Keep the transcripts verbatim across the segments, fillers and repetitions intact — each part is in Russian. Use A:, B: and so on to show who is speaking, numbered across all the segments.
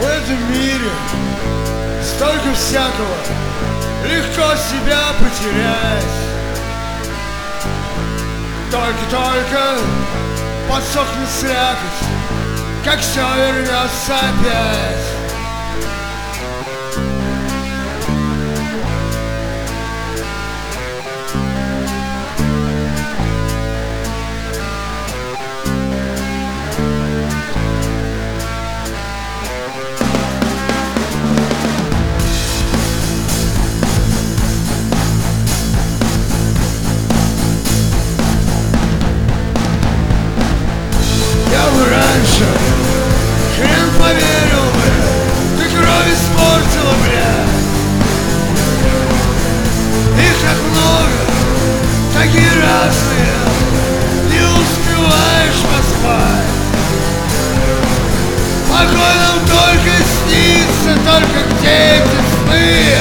A: В этом мире столько всякого, легко себя потерять. Только-только подсохнет слякоть, как все вернется опять. Раньше хрен поверил бы, ты кровь испортила, бля. Их так много, такие разные, не успеваешь поспать. Покой нам только снится, только где эти сны?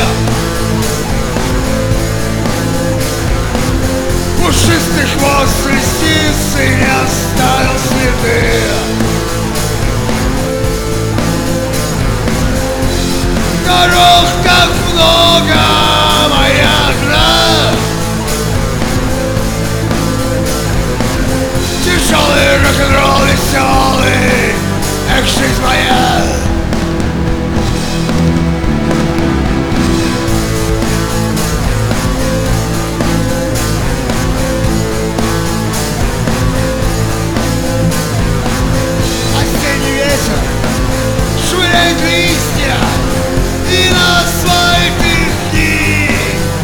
A: Пушистый хвост лисицы не оставил следы. Дорог так много, моя гра. Тяжелый рок-н-ролл веселый, эх, жизнь моя. Осенний ветер швыряет листья и на асфальт их.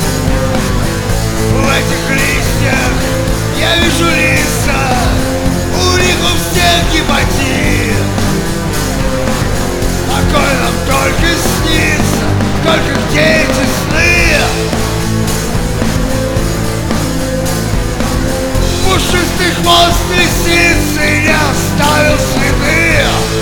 A: В этих листьях я вижу лица, у них у всех гепатит. Такой нам только снится, только где эти сны? Пушистый хвост лисицы не оставил следы.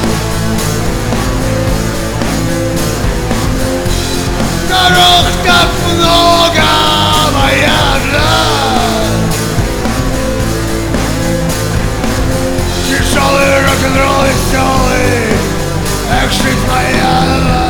A: Дорог так много, моя жена. Тяжелый рок-н-ролл веселый, эх, жизнь моя.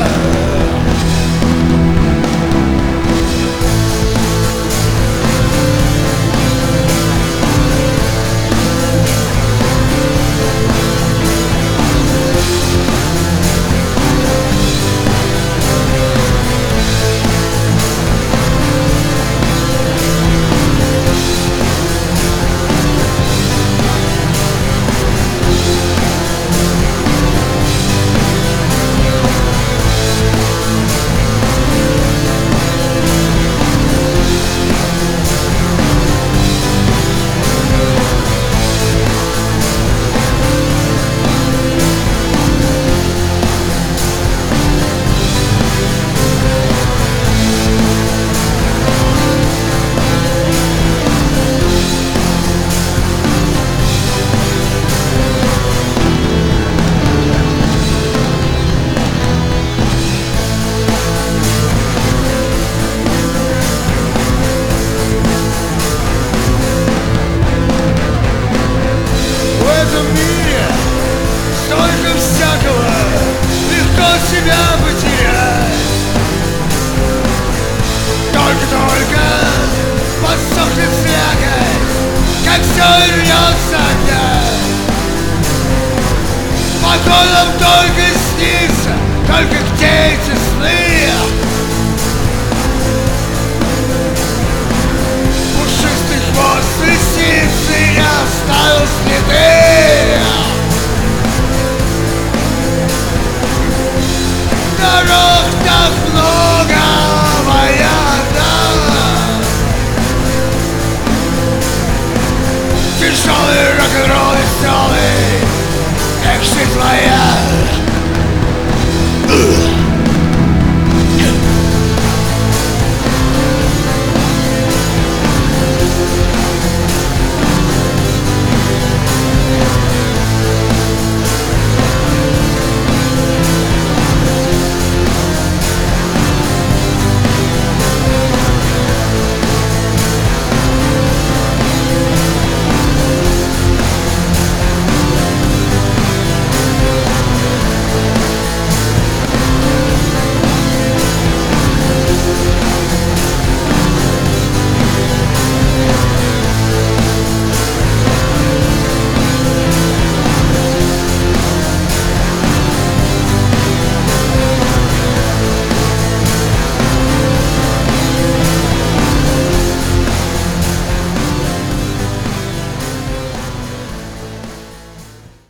A: Себя потерять. Только-только подсохнет слякоть, как все вернется опять. Покой нам только снится, только где эти сны? Пушистый хвост лисицы не оставил следы.